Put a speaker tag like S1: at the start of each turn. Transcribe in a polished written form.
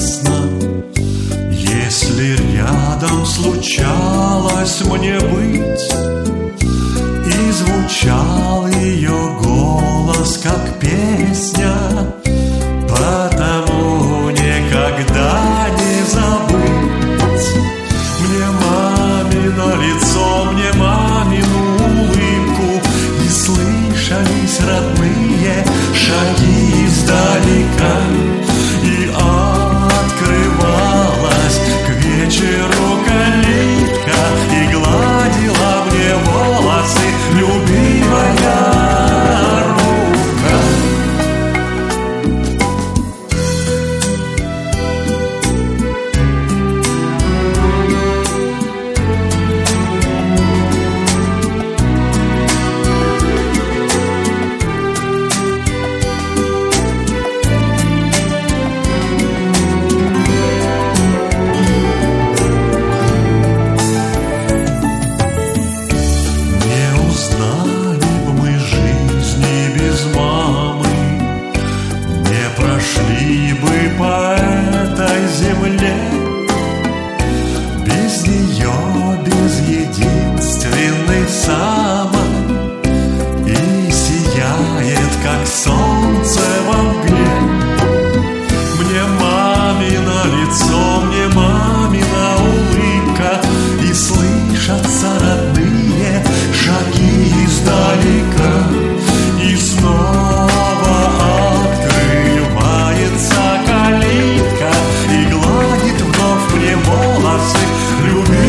S1: ясно. Если рядом случалось мне быть, и звучал ее голос, как песня, потому никогда не забыть мне мамино лицо, мне мамину улыбку. И слышались родные шаги издалека, и открывалась к вечеру калитка, и гладила мне волосы любимая рука. Прошли бы по этой земле без нее, без единственной самой, и сияет, как солнце во мгле. Мне мамино лицо, мне мамина улыбка, и слышатся родные шаги издалека, и снова калитка, и гладит вновь мне волосы любимая